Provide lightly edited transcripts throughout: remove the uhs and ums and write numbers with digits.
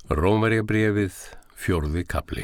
Rómverjabréfið, 4. kafli.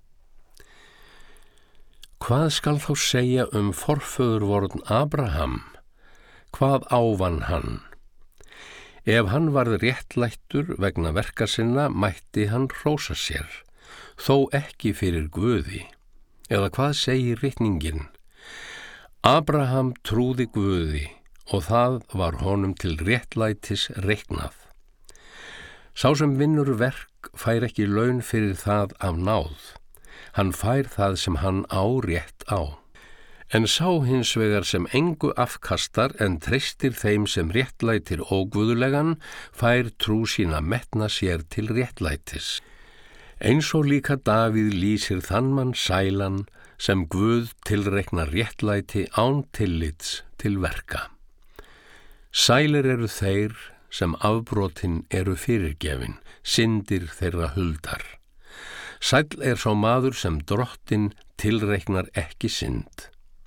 Hvað skal þá segja forföðurvorn Abraham? Hvað ávann hann? Ef hann varð réttlættur vegna verka sinna, mætti hann hrósa sér, þó ekki fyrir Guði. Eða hvað segir ritningin? Abraham trúði Guði og það var honum til réttlætis reiknað. Sá sem vinnur verk fær ekki laun fyrir það af náð. Hann fær það sem hann á rétt á. En sá hins vegar sem engu afkastar en treystir þeim sem réttlætir óguðulegan, fær trú sína metna sér til réttlætis. Eins og líka Davíð lýsir þann mann sælan sem Guð tilreiknar réttlæti án tillits til verka. Sælir eru þeir sem afbrotin eru fyrirgefin, syndir þeirra huldar. Sæll sá maður sem Drottinn tilreiknar ekki synd.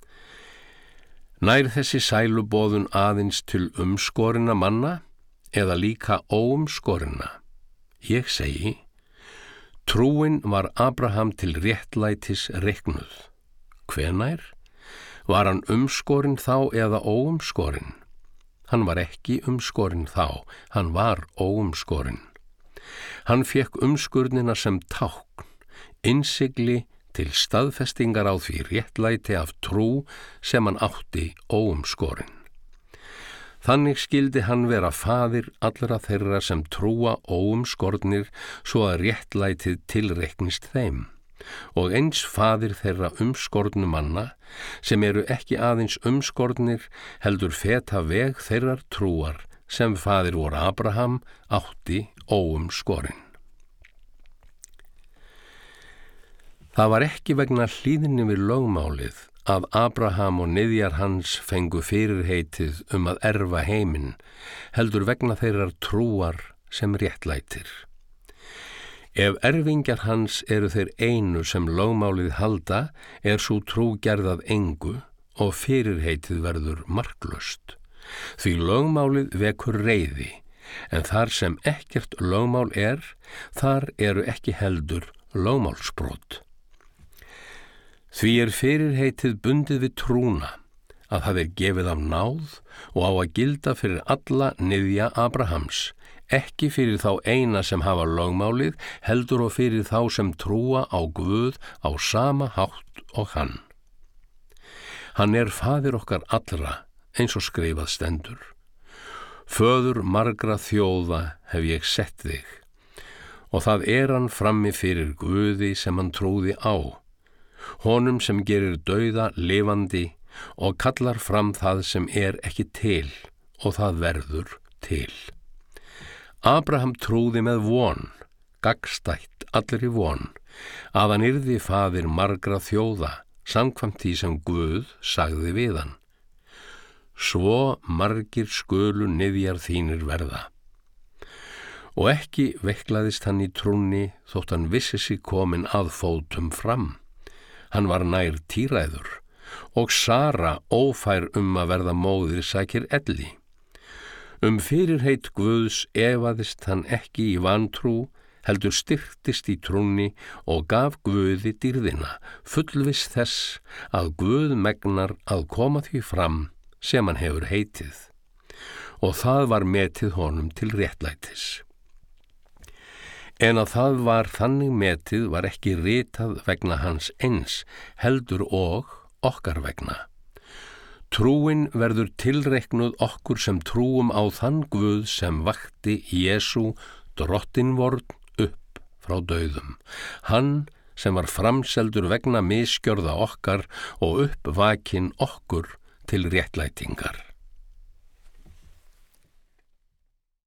Nær þessi sæluboðun aðeins til umskorinna manna eða líka óumskorinna? Ég segi, trúin var Abraham til réttlætis reiknuð. Hvenær? Var hann umskorinn þá eða óumskorinn? Hann var ekki umskorinn þá, hann var óumskorinn. Hann fékk umskurnina sem tákn, innsigli til staðfestingar á því réttlæti af trú sem hann átti óumskorinn. Þannig skyldi hann vera faðir allra þeirra sem trúa óumskornir svo að réttlætið tilreiknist þeim, og eins faðir þeirra umskornu manna sem eru ekki aðeins umskornir heldur feta veg þeirrar trúar sem faðir vor Abraham átti óumskorinn. Það var ekki vegna hlýðni við lögmálið að Abraham og niðjar hans fengu fyrirheitið að erfa heiminn, heldur vegna þeirrar trúar sem réttlætir. Ef erfingjar hans eru þeir einu sem lögmálið halda, sú trú gerð að engu og fyrirheitið verður marklaust. Því lögmálið vekur reiði, en þar sem ekkert lögmál þar eru ekki heldur lögmálsbrot. Því fyrirheitið bundið við trúna, að það gefið af náð og á að gilda fyrir alla niðja Abrahams, ekki fyrir þá eina sem hafa lögmálið, heldur og fyrir þá sem trúa á Guð á sama hátt og hann. Hann faðir okkar allra, eins og skrifað stendur. Föður margra þjóða hef ég sett þig, og það hann frammi fyrir Guði sem hann trúði á, honum sem gerir dauða lifandi og kallar fram það sem ekki til, og það verður til. Abraham trúði með von, gagnstætt allri von, að hann yrði faðir margra þjóða, samkvæmt því sem Guð sagði við hann. Svo margir skulu niðjar þínir verða. Og ekki veiklaðist hann í trúnni þótt hann vissi sig kominn að fótum fram. Hann var nær tíræður, og Sara ófær að verða móðir sækir elli. Fyrirheit Guðs efaðist hann ekki í vantrú, heldur styrktist í trúnni og gaf Guði dýrðina, fullviss þess að Guð megnar að koma því fram sem hann hefur heitið, og það var metið honum til réttlætis. En að það var þannig metið var ekki ritað vegna hans eins, heldur og okkar vegna. Trúin verður tilreiknuð okkur sem trúum á þann Guð sem vakti Jesú Drottinvorn upp frá dauðum. Hann sem var framseldur vegna misgjörða okkar og uppvakinn okkur til réttlætingar.